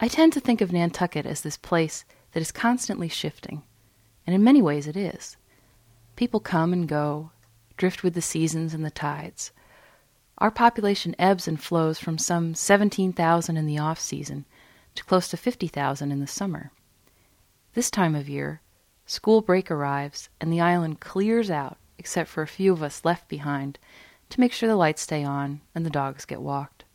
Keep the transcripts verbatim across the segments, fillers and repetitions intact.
I tend to think of Nantucket as this place that is constantly shifting, and in many ways it is. People come and go, drift with the seasons and the tides. Our population ebbs and flows from some seventeen thousand in the off-season to close to fifty thousand in the summer. This time of year, school break arrives and the island clears out except for a few of us left behind to make sure the lights stay on and the dogs get walked.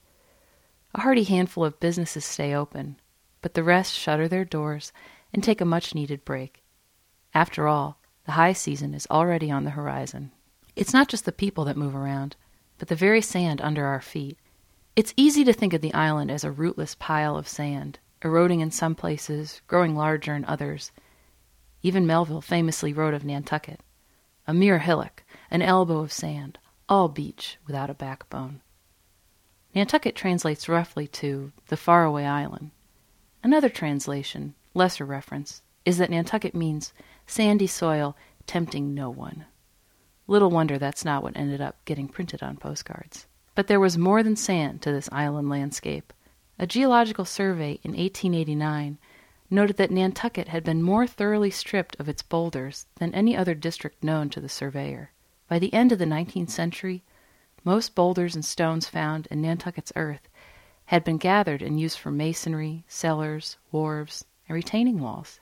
A hearty handful of businesses stay open, but the rest shutter their doors and take a much-needed break. After all, the high season is already on the horizon. It's not just the people that move around, but the very sand under our feet. It's easy to think of the island as a rootless pile of sand, eroding in some places, growing larger in others. Even Melville famously wrote of Nantucket, a mere hillock, an elbow of sand, all beach without a backbone. Nantucket translates roughly to the faraway island. Another translation, lesser reference, is that Nantucket means sandy soil tempting no one. Little wonder that's not what ended up getting printed on postcards. But there was more than sand to this island landscape. A geological survey in eighteen eighty-nine noted that Nantucket had been more thoroughly stripped of its boulders than any other district known to the surveyor. By the end of the nineteenth century, most boulders and stones found in Nantucket's earth had been gathered and used for masonry, cellars, wharves, and retaining walls.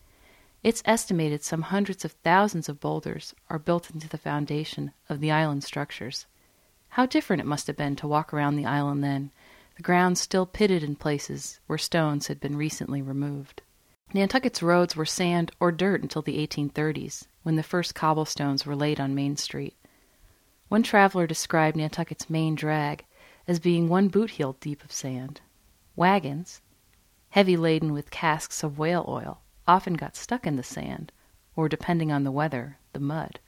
It's estimated some hundreds of thousands of boulders are built into the foundation of the island structures. How different it must have been to walk around the island then, the ground still pitted in places where stones had been recently removed. Nantucket's roads were sand or dirt until the eighteen thirties, when the first cobblestones were laid on Main Street. One traveler described Nantucket's main drag as being one boot heel deep of sand. Wagons, heavy laden with casks of whale oil, often got stuck in the sand, or, depending on the weather, the mud.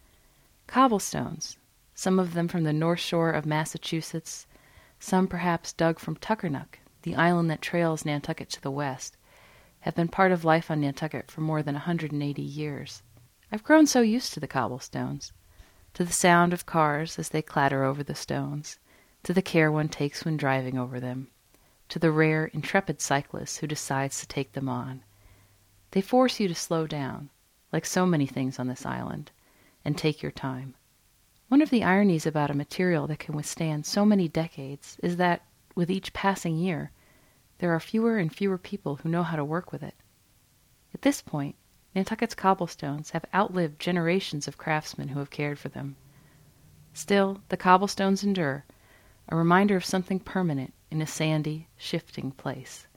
Cobblestones, some of them from the north shore of Massachusetts, some perhaps dug from Tuckernuck, the island that trails Nantucket to the west, have been part of life on Nantucket for more than one hundred eighty years. I've grown so used to the cobblestones, to the sound of cars as they clatter over the stones, to the care one takes when driving over them, to the rare, intrepid cyclist who decides to take them on. They force you to slow down, like so many things on this island, and take your time. One of the ironies about a material that can withstand so many decades is that, with each passing year, there are fewer and fewer people who know how to work with it. At this point, Nantucket's cobblestones have outlived generations of craftsmen who have cared for them. Still, the cobblestones endure, a reminder of something permanent in a sandy, shifting place.